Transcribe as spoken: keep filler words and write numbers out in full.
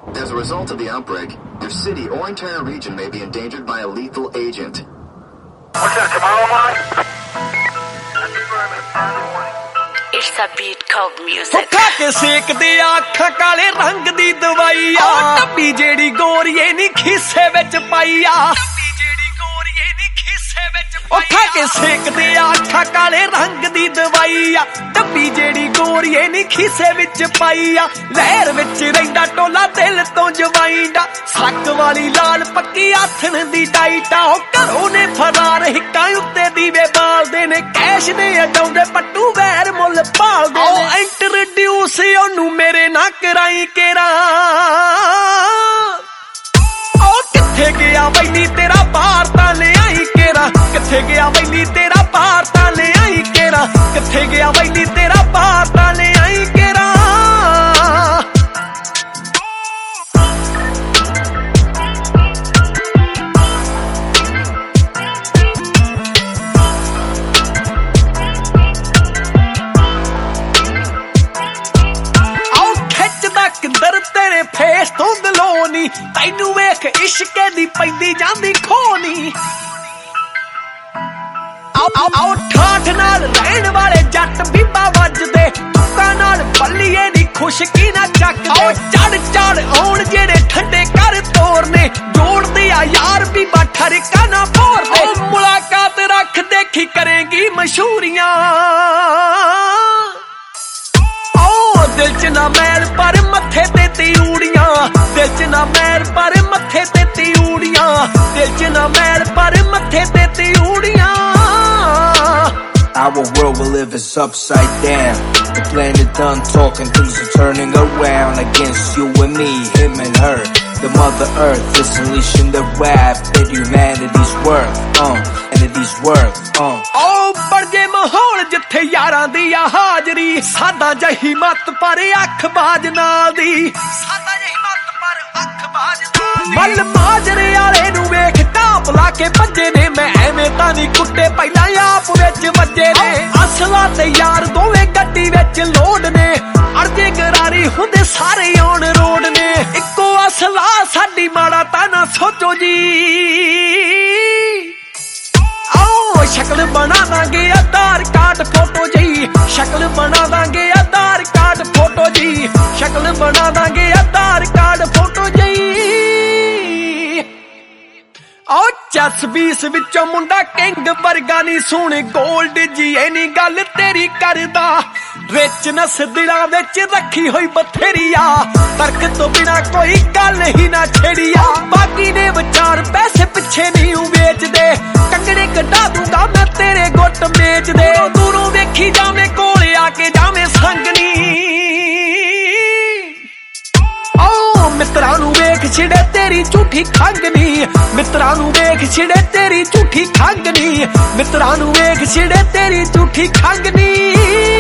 As a result of the outbreak, your city or entire region may be endangered by a lethal agent. What's that, tomorrow morning? It's a beat called music. ਖਾ ਕੇ ਸੇਕਦੇ ਅੱਖਾਂ ਕਾਲੇ ਰੰਗ ਦੀ ਦਵਾਈ ਆ ਟੱਬੀ ਜਿਹੜੀ ਗੋਰੀਏ ਨੀ ਖੀਸੇ ਵਿੱਚ ਪਾਈ ਆ ਟੱਬੀ ਜਿਹੜੀ ਗੋਰੀਏ ਨੀ ਖੀਸੇ ਵਿੱਚ ਪਾਈ ਆ ਖਾ ਕੇ ਸੇਕਦੇ ਅੱਖਾਂ ਕਾਲੇ ਰੰਗ ਦੀ ਦਵਾਈ ਆ ਟੱਬੀ ਜਿਹੜੀ ਗੋਰੀਏ ਨੀ ਖੀਸੇ ਵਿੱਚ ਪਾਈ ਆ ਲਹਿਰ ਵਿੱਚ ਰਹਿੰਦਾ ਟੋਲਾ ਦਿਲ ਤੋਂ ਜਵਾਈਂਦਾ ਸੱਕ ਵਾਲੀ ਲਾਲ ਪੱਕੀ ਆਥਣ ਦੀ ਡਾਈਟਾ ਉਹ ਘਰੋਂ ਨੇ ਫਰਾਰ ਹਿੱਕਾਂ ਉੱਤੇ ਦੀਵੇ ਬਾਲਦੇ ਨੇ ਕੈਸ਼ ਦੇ ਅਡਾਉਂਦੇ ਪੱਟੂ ਵੈਰ ਮੁੱਲ ਭਾਲਦੇ ਨੇ ਇੰਟਰੋਡਿਊਸ ਉਹਨੂੰ ਮੇਰੇ ਨਾ ਕਰਾਈ ਕੇਰਾ ਉਹ ਕਿੱਥੇ ਗਿਆ ਬੈਲੀ ਤੇਰਾ ਬਾਹਰ ਤਾਂ ਲਿਆਈ ਕੇਰਾ ਕਿੱਥੇ ਗਿਆ ਬੈਲੀ ਤੇਰਾ ਬਾਹਰ ਤਾਂ ਲਿਆਈ ਕੇਰਾ ਕਿੱਥੇ ਗਿਆ ਬੈਲੀ ਤੇਰਾ ਬਾਹਰ ਤਾਂ ਲਿਆਈ ਕੇਰਾ ਕਿੰਦਰ ਤੇਰੇ ਫੇਸ ਤੋਂ ਦਿਲੋਂ ਨੀ ਤੈਨੂੰ ਵੇਖ ਇਸ਼ਕੇ ਦੀ ਪੈਂਦੀ ਜਾਂਦੀ ਖੋਨੀ ਆਓ ਆਓ ਆਓ ਠਾਠ ਨਾਲ ਰਹਿਣ ਵਾਲੇ ਜੱਟ ਬੀਬਾ ਵੱਜਦੇ ਤੁਕਾਂ ਨਾਲ ਬੱਲੀਏ ਨੀ ਖੁਸ਼ਕੀ ਨਾ ਚੱਕਦੇ ਚੜ ਚੜ ਆਉਣ ਜਿਹੜੇ ਠੰਡੇ ਕਰ ਤੋਰਨੇ ਜੋੜਦੇ ਆ ਯਾਰ ਬੀਬਾ ਠਰਕਾ ਨਾ ਭੋਰਦੇ ਮੁਲਾਕਾਤ ਰੱਖ ਦੇਖੀ ਕਰੇਗੀ ਮਸ਼ਹੂਰੀਆਂ ਦਿਲ ਚ ਨਾ ਮੈਲ ਪਰ ਮੱਥੇ ਤੇ ਤਿਊੜੀਆਂ ਦਿਲ ਚ ਨਾ ਮੈਲ ਪਰ ਮੱਥੇ ਤੇ ਤਿਊੜੀਆਂ ਦਿਲ ਚ ਨਾ ਮੈਲ ਪਰ ਮੱਥੇ ਤੇ ਤਿਊੜੀਆਂ Our world we live is upside down. The planet done talking, things are turning around against you and me, him and her. The mother earth is unleashing the wrath that humanity's worth, uh, humanity's worth, uh. Oh, ਬੜਗੇ ਮਾਹੌਲ ਜਿੱਥੇ ਯਾਰਾਂ ਦੀ ਆ ਹਾਜ਼ਰੀ ਸਾਦਾ ਜਹੀ ਮੱਤ ਪਰ ਅੱਖ ਬਾਜ ਨਾਲ ਦੀ ਸਾਦਾ ਜਹੀ ਮੱਤ ਪਰ ਅੱਖ ਬਾਜ ਨਾਲ ਦੀ ਮੱਲ ਮਾਜਰੇ ਵਾਲੇ ਨੂੰ ਵੇਖ ਟਾਪ ਲਾ ਕੇ ਭੱਜੇ ਨੇ ਮੈਂ ਐਵੇਂ ਤਾਂ ਨਹੀਂ ਕੁੱਟੇ ਪਹਿਲਾਂ ਆਪ ਵਿੱਚ ਵੱਜੇ ਨੇ ਅਸਲਾ ਤੇ ਯਾਰ ਦੋਵੇਂ ਗੱਡੀ ਵਿੱਚ ਲੋਡ ਨੇ ਅਰਜੇ ਗਰਾਰੀ ਹੁੰਦੇ ਸਾਰੇ ਔਨ ਰੋਡ ਨੇ ਇੱਕੋ ਅਸਲਾ ਸਾਡੀ ਮਾੜਾ ਤਾਂ ਨਾ ਸੋਚੋ ਜੀ ਆਓ ਸ਼ਕਲ ਬਣਾ ਦਾਂਗੇ ਆਧਾਰ ਕਾਰਡ ਫੋਟੋ ਜੀ ਸ਼ਕਲ ਬਣਾ ਦਾਂਗੇ ਆਧਾਰ ਕਾਰਡ ਫੋਟੋ ਜੀ ਸ਼ਕਲ ਬਣਾ ਦਾਂਗੇ ਆਧਾਰ ਕਾਰਡ ਫੋਟੋ ਜੀ ਆਓ ਚੱਸ ਬੀਸ ਵਿੱਚੋਂ ਮੁੰਡਾ ਕਿੰਗ ਵਰਗਾ ਨੀ ਸੋਹਣੇ ਗੋਲਡ ਜੀ ਐ ਨੀ ਗੱਲ ਤੇਰੀ ਕਰਦਾ ਵਿੱਚ ਨਸ ਦਿਲਾਂ ਵਿੱਚ ਰੱਖੀ ਹੋਈ ਬਥੇਰੀਆ ਤਰਕ ਤੋਂ ਬਿਨਾ ਕੋਈ ਗੱਲ ਹੀ ਨਾ ਛੇੜੀਆ ਬਾਕੀ ਦੇ ਵਿਚਾਰ ਪੈਸੇ ਪਿੱਛੇ ਨਹੀਂ ਉਹ ਵੇਚਦੇ ਕੰਗੜੇ ਕੱਢਾ ਦੂੰਗਾ ਮੈਂ ਤੇਰੇ ਗੁੱਟ ਮੇਚਦੇ ਦੂਰੋਂ ਵੇਖੀ ਜਾਵੇਂ ਕੋਲ ਆ ਕੇ ਜਾਵੇਂ ਸੰਗਨੀ ਆਓ ਮਿੱਤਰਾਂ ਨੂੰ ਵੇਖ ਛਿੜੇ ਤੇਰੀ ਝੂਠੀ ਖੰਗਨੀ ਮਿੱਤਰਾਂ ਨੂੰ ਵੇਖ ਛਿੜੇ ਤੇਰੀ ਝੂਠੀ ਖੰਗਨੀ ਮਿੱਤਰਾਂ ਨੂੰ ਵੇਖ ਛਿੜੇ ਤੇਰੀ ਝੂਠੀ ਖੰਗਨੀ